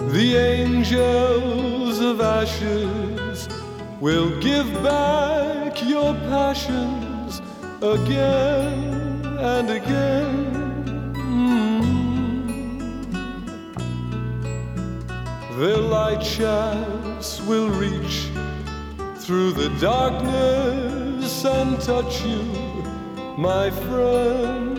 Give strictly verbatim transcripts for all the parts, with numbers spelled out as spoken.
The angels of ashes will give back your passions again and again. Mm. Their light shafts will reach through the darkness and touch you, my friend.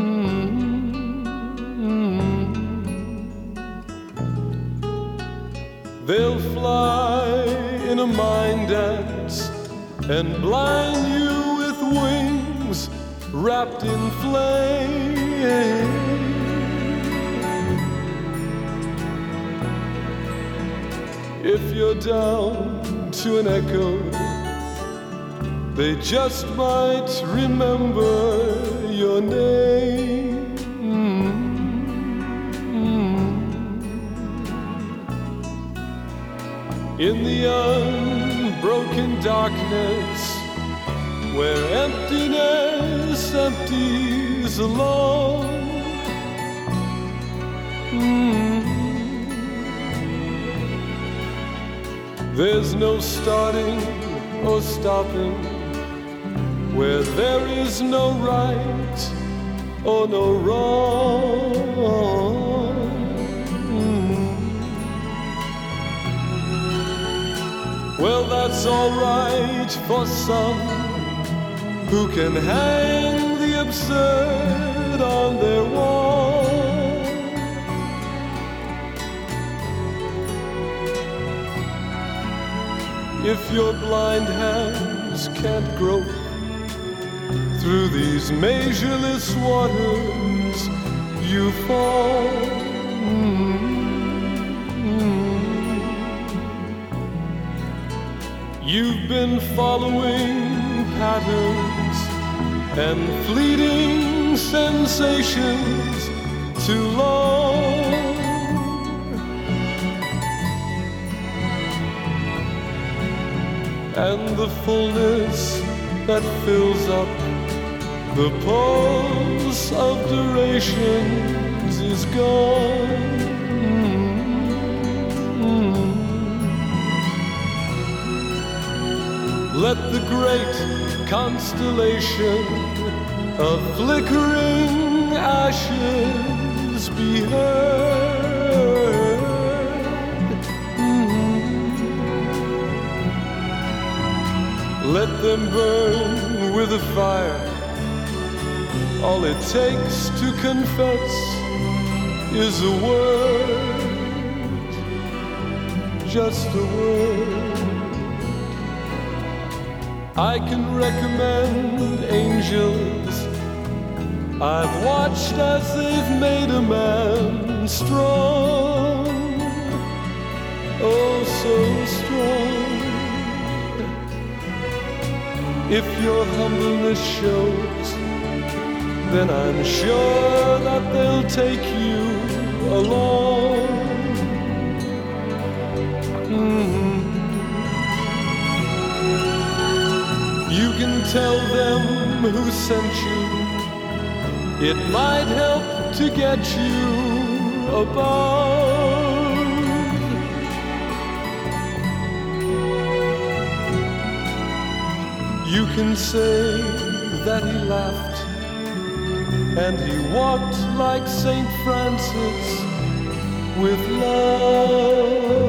They'll fly in a mind dance and blind you with wings wrapped in flame. If you're down to an echo, they just might remember your name. In the unbroken darkness, where emptiness empties alone, mm. There's no starting or stopping, where there is no right or no wrong. Well, that's all right for some who can hang the absurd on their wall. If your blind hands can't grope through these measureless waters, you fall. You've been following patterns and fleeting sensations too long. And the fullness that fills up the pulse of durations is gone. Let the great constellation of flickering ashes be heard. Mm-hmm. Let them burn with a fire. All it takes to confess is a word, just a word. I can recommend angels I've watched as they've made a man strong, oh so strong. If your humbleness shows, then I'm sure that they'll take you along. Mm-hmm. You can tell them who sent you. It might help to get you above. You can say that he laughed and he walked like Saint Francis with love.